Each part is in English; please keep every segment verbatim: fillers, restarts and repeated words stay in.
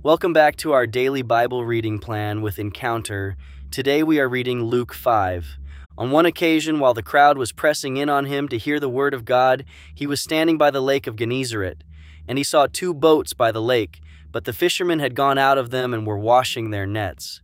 Welcome back to our daily Bible reading plan with Encounter. Today we are reading Luke five. On one occasion, while the crowd was pressing in on him to hear the word of God, he was standing by the lake of Gennesaret, and he saw two boats by the lake, but the fishermen had gone out of them and were washing their nets.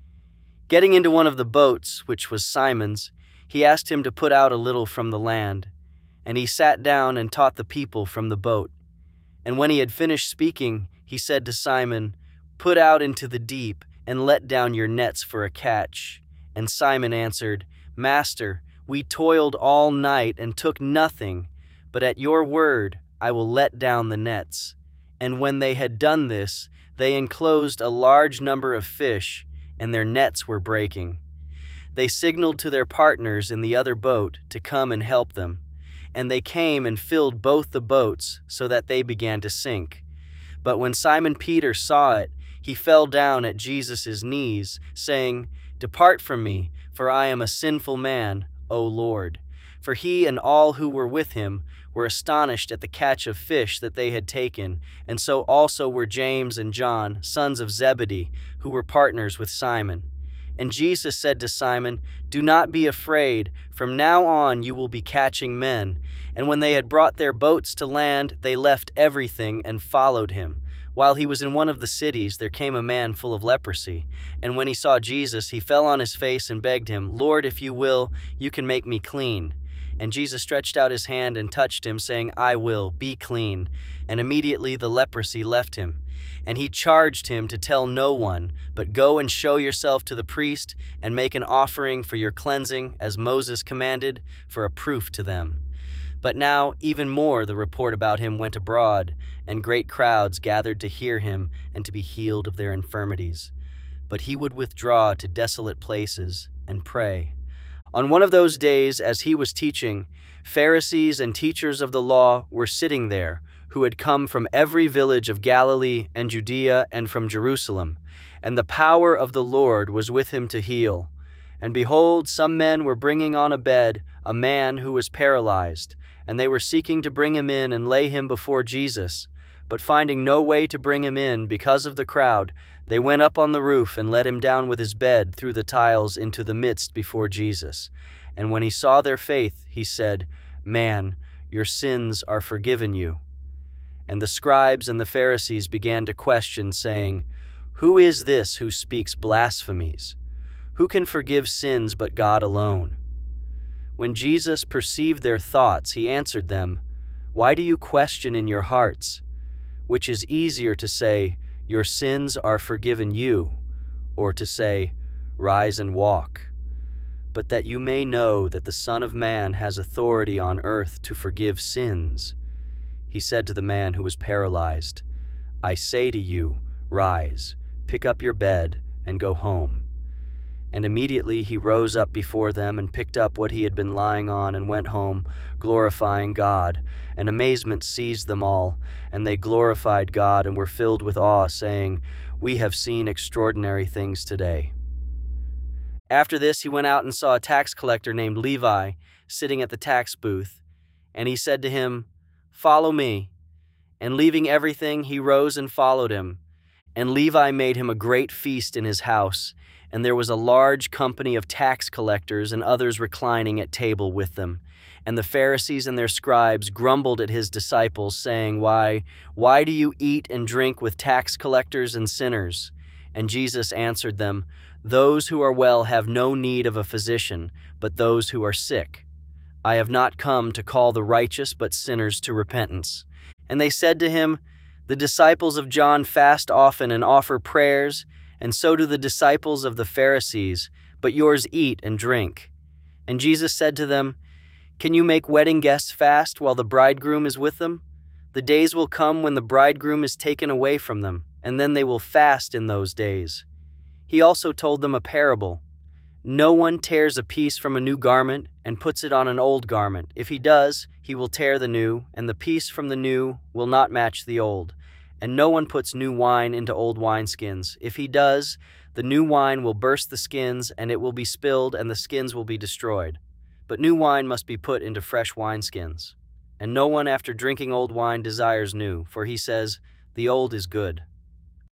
Getting into one of the boats, which was Simon's, he asked him to put out a little from the land, and he sat down and taught the people from the boat. And when he had finished speaking, he said to Simon, "Put out into the deep and let down your nets for a catch." And Simon answered, "Master, we toiled all night and took nothing, but at your word I will let down the nets." And when they had done this, they enclosed a large number of fish, and their nets were breaking. They signaled to their partners in the other boat to come and help them, and they came and filled both the boats so that they began to sink. But when Simon Peter saw it, he fell down at Jesus' knees, saying, "Depart from me, for I am a sinful man, O Lord." For he and all who were with him were astonished at the catch of fish that they had taken, and so also were James and John, sons of Zebedee, who were partners with Simon. And Jesus said to Simon, "Do not be afraid, from now on you will be catching men." And when they had brought their boats to land, they left everything and followed him. While he was in one of the cities, there came a man full of leprosy. And when he saw Jesus, he fell on his face and begged him, "Lord, if you will, you can make me clean." And Jesus stretched out his hand and touched him, saying, "I will, be clean." And immediately the leprosy left him. And he charged him to tell no one, but go and show yourself to the priest and make an offering for your cleansing, as Moses commanded, for a proof to them. But now even more the report about him went abroad, and great crowds gathered to hear him and to be healed of their infirmities. But he would withdraw to desolate places and pray. On one of those days, as he was teaching, Pharisees and teachers of the law were sitting there, who had come from every village of Galilee and Judea and from Jerusalem, and the power of the Lord was with him to heal. And behold, some men were bringing on a bed a man who was paralyzed, and they were seeking to bring him in and lay him before Jesus. But finding no way to bring him in because of the crowd, they went up on the roof and let him down with his bed through the tiles into the midst before Jesus. And when he saw their faith, he said, "Man, your sins are forgiven you." And the scribes and the Pharisees began to question, saying, "Who is this who speaks blasphemies? Who can forgive sins but God alone?" When Jesus perceived their thoughts, he answered them, "Why do you question in your hearts? Which is easier to say, 'Your sins are forgiven you,' or to say, 'Rise and walk'? But that you may know that the Son of Man has authority on earth to forgive sins." He said to the man who was paralyzed, "I say to you, rise, pick up your bed, and go home." And immediately he rose up before them and picked up what he had been lying on and went home, glorifying God. And amazement seized them all, and they glorified God and were filled with awe, saying, "We have seen extraordinary things today." After this he went out and saw a tax collector named Levi sitting at the tax booth, and he said to him, "Follow me." And leaving everything, he rose and followed him. And Levi made him a great feast in his house, and there was a large company of tax collectors and others reclining at table with them. And the Pharisees and their scribes grumbled at his disciples, saying, Why, why do you eat and drink with tax collectors and sinners?" And Jesus answered them, "Those who are well have no need of a physician, but those who are sick. I have not come to call the righteous, but sinners to repentance." And they said to him, "The disciples of John fast often and offer prayers, and so do the disciples of the Pharisees, but yours eat and drink." And Jesus said to them, "Can you make wedding guests fast while the bridegroom is with them? The days will come when the bridegroom is taken away from them, and then they will fast in those days." He also told them a parable. "No one tears a piece from a new garment and puts it on an old garment. If he does, he will tear the new, and the piece from the new will not match the old. And no one puts new wine into old wineskins. If he does, the new wine will burst the skins, and it will be spilled, and the skins will be destroyed. But new wine must be put into fresh wineskins. And no one after drinking old wine desires new, for he says, 'The old is good.'"